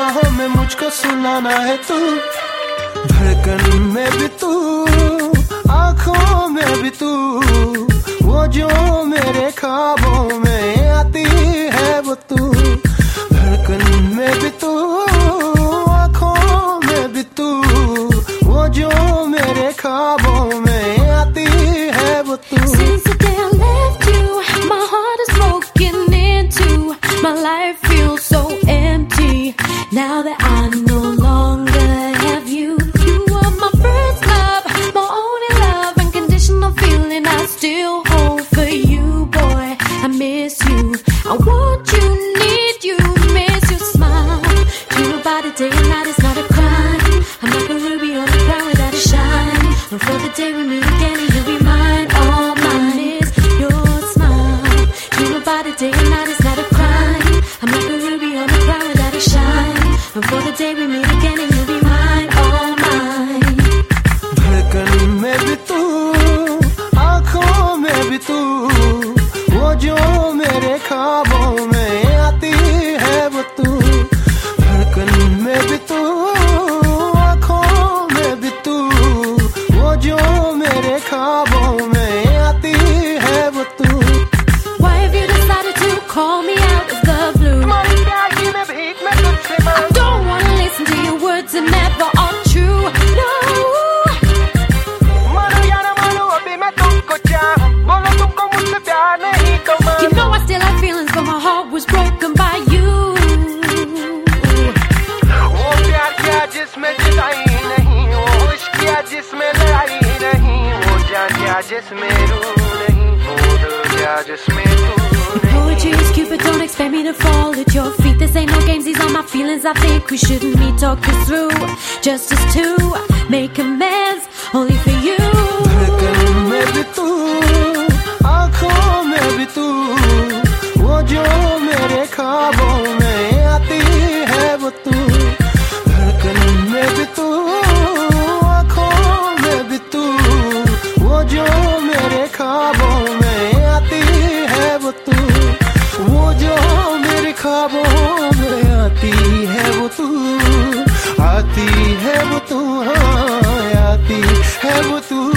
बाहों में मुझको सुलाना है तू, धड़कन में भी तू, आँखों में भी तू, वो जो मेरे ख्वाबों में आती है वो तू, धड़कन में भी तू, आँखों में भी तू, वो जो मेरे ख्वाबों में आती है वो तू। Since the day I left you, my heart is broken into, my life feels so empty, now that I no longer have you. You are my first love, my only love, unconditional feeling I still hold for you, boy, I miss you, I want you, need you, miss your smile, dream about it day and night, it's not a crime, I'm like a ruby on the ground without a shine, and for the day we meet again and you'll be mine, all mine is your smile, dream about it day and night, it's not a crime, I'm like a ruby on the ground without a shine, and for the day we meet again and you'll be mine, all mine. धड़कन में भी तू, आँखों में भी तू, वो जो मेरे ख्वाबों में आती है वो तू, धड़कन में भी तू, आँखों में भी तू, वो जो मेरे ख्वाबों में आती है वो तू। Why have you decided to call me out of the blue? I don't wanna listen to your words and never are true, no. You know I still have feelings, but my heart was broken by you. वो प्यार किया जिसमें जुदाई नहीं, वो इश्क किया जिसमें लड़ाई नहीं, वो जान किया जिसमें रूह नहीं, वो दिल किया जिसमें तू नहीं। Poetry is Cupid, don't expect me to fall at your feet. This ain't no games, these are my feelings. I think we shouldn't meet, talk this through, just as two, make amends, only for you. धड़कन में भी तू, आँखों में भी तू, वो जो मेरे ख्वाबों में आती है वो तू, धड़कन में भी तू, आँखों में भी तू, वो जो मेरे ख्वाबों में आती है वो तू, वो जो मेरे ख्वाबों में आती है वो तू, आती है वो तू, हाँ आती है वो तू।